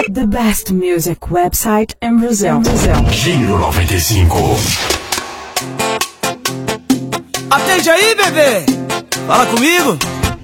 The best music website in Brazil. Giro 95. Atende aí, bebê. Fala comigo.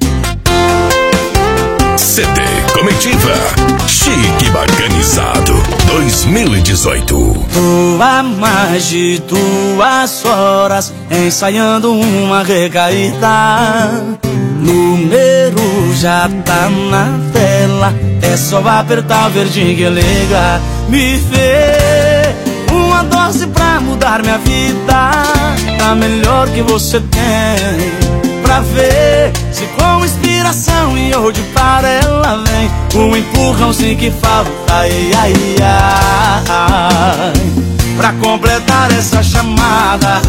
CD Comitiva Chique Bacanizado 2018. Tô há mais de 2 horas ensaiando uma recaída. Número já tá na tela, é só apertar o verdinho que liga. Me vê uma dose pra mudar minha vida, a melhor que você tem. Pra ver se com inspiração e hoje para ela vem um empurrãozinho que falta, ai, ai, ai, pra completar essa chamada.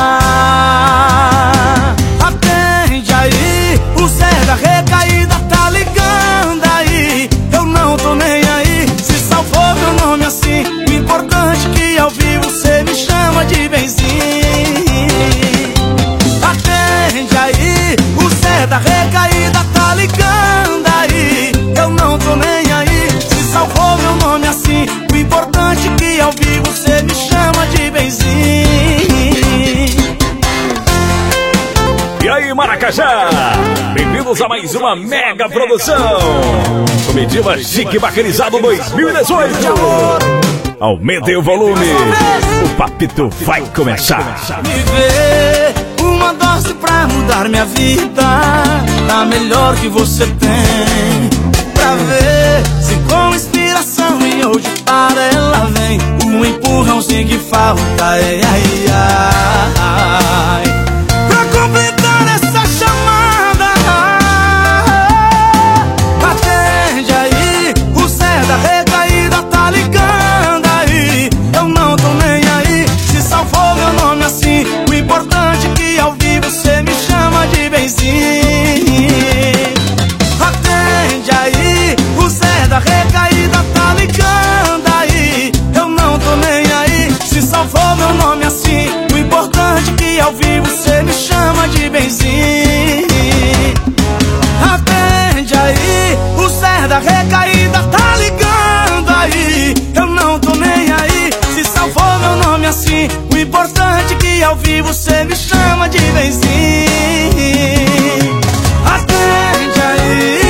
Atende aí, o Zé da recaída tá ligando aí. Eu não tô nem aí, se salvou meu nome assim. O importante é que ao vivo cê me chama de benzinho. Atende aí, o Zé da recaída tá ligando aí. Eu não tô nem aí, se salvou meu nome assim. O importante é que ao vivo cê me chama de benzinho. E aí, Maracajá, bem-vindos a mais uma mega produção Comitiva Chique Bacanizado 2018. Aumentem o volume, o papito vai começar. Me vê uma dose pra mudar minha vida, a melhor que você tem. Pra ver se com inspiração e hoje para ela vem um empurrãozinho que falta, ai, ai, ai, pra completar essa chamada. Atende aí, o Zé da recaída tá ligando aí. Eu não tô nem aí, se salvou meu nome assim. O importante é que ao vivo cê me chama de benzinho. Atende aí, o Zé da recaída tá ligando aí. Eu não tô nem aí, se salvou meu nome assim. O importante é que ao vivo cê me chama de benzinho. Atende aí, o Zé da recaída tá ligando aí. Eu não tô nem aí, se salvou meu nome assim. O importante é que ao vivo cê me chama de benzinho. Atende aí.